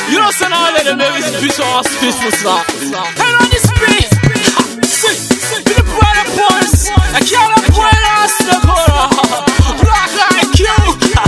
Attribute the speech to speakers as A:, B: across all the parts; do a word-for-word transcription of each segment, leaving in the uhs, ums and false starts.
A: You know, so now let them make this piece of us peaceful, sir. And on this beat, see, be the brother boys. I can't avoid us, the corner. Black like you.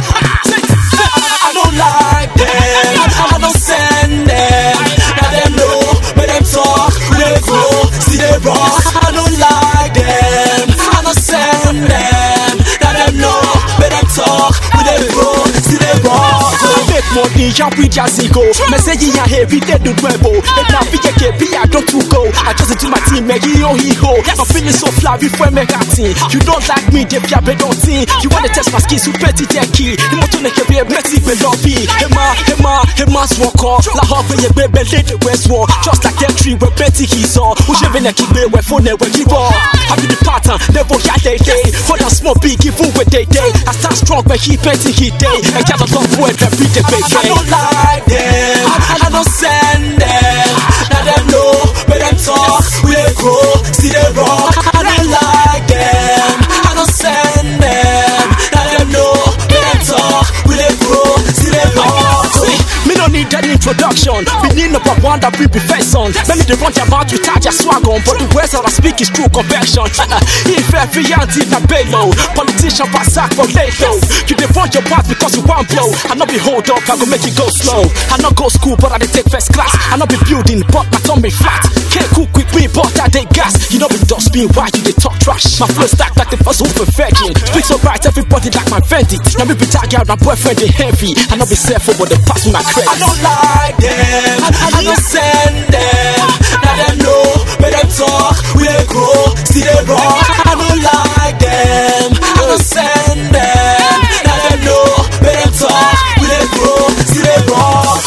B: I don't like them, I don't send them. Now them know, make them talk, we they go, see they rock. I don't like them, I don't send them. Now them know, make them talk, we they go, see they rock. Make money, jump with Jazzico. Message in your head, we dead to Nuevo. And now we get K P, I don't to go. I just do my team, make yo he ho. I'm feeling so fly before I make a team. You don't like me, they feel better don't think. You want to test my skills, so petty techie. You want to make a be a messy lobby. Hey ma, hey ma, hey ma's walk off. La hop when you baby, let the west war. Just like that tree where Betty he's on. Who's even a keep where phone never give up. I be the pattern, never got day day. For the small big, give away day day. I start strong when he petty he day. And can't talk for it, every day. I don't like them, I, I don't send them. Now them know, but them talk, we they go, see they rock. I don't like them, I don't send them. Now them know, but them talk, we they go, see they rock. Me don't need that introduction. We need number one that we be face on. Let me the run your mouth with your swag on. But the words that I speak is true convection. If every auntie na payload, politician pass sack for late though. You dey run your path because you want blow. I not be hold up, I go make it go slow. I not go school, but I dey take first class. I not be building, but my tummy flat. Can't cook with me, but I dey gas. You know be dustbin, why you dey talk trash? My flow stack like the first super virgin. Speak so bright, everybody like my Fendi. Now me be tag out, my boyfriend they heavy. I not be careful, but they pass me my credit. I don't like them, I don't send them. Now them know, make them talk, we they go, see they rock. I don't like them, I don't send them. Now them know, make them talk, we they go, see they rock.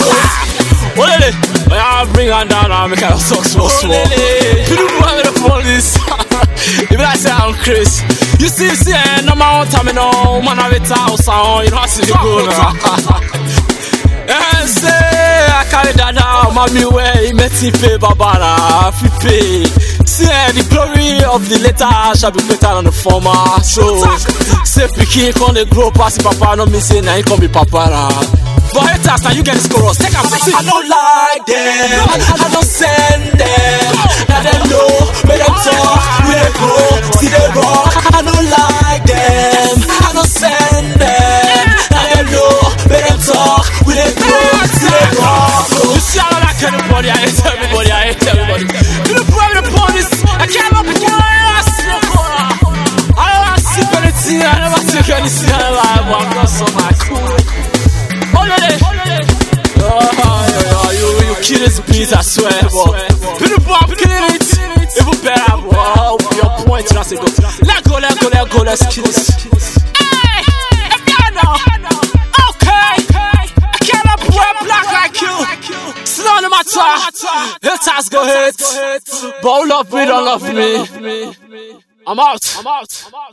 A: Oh lele, I bring her down and make her talk small small. You don't want me to police. If I say I'm Chris, you see, see, no matter what time, no man have it house on. You know how to go now. And say I carry that down, mommy way, met me pay babana, fi pay. See the glory of the later shall be better than the former. So say pikin come dey grow past the papa, no me say now he come be papa now. But haters now you get the chorus, take a seat.
B: I don't like them, I don't send them. Now them know, make them talk, we they go, see they rock. I don't like them, I don't send them. Now them know, make them talk, we they go, see they rock.
A: You see I don't like anybody, I hate everybody, I hate everybody. You don't put me the police, I can't up again, I see no corner. I don't want to see anything, I never take anything in life, but I'm not so much cool. Oh lele, oh yeah, you you kill this beat, I swear, but people I'm killing it, even better, bro. Your point, that's a go. Let go, let go, let go, let's kill this. Hey, if you know, okay, I cannot wear black like you. It's not no matter. Haters go hate, but love me, don't love me. I'm out. I'm out. I'm out.